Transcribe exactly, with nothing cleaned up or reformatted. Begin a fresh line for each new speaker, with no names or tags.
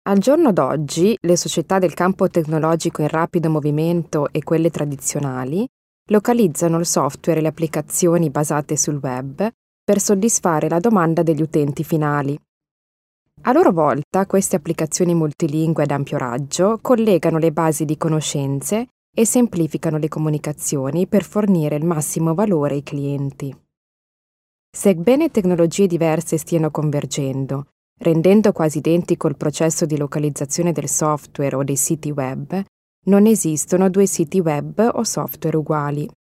Al giorno d'oggi, le società del campo tecnologico in rapido movimento e quelle tradizionali localizzano il software e le applicazioni basate sul web per soddisfare la domanda degli utenti finali. A loro volta, queste applicazioni multilingue ad ampio raggio collegano le basi di conoscenze e semplificano le comunicazioni per fornire il massimo valore ai clienti. Sebbene tecnologie diverse stiano convergendo, rendendo quasi identico il processo di localizzazione del software o dei siti web, non esistono due siti web o software uguali.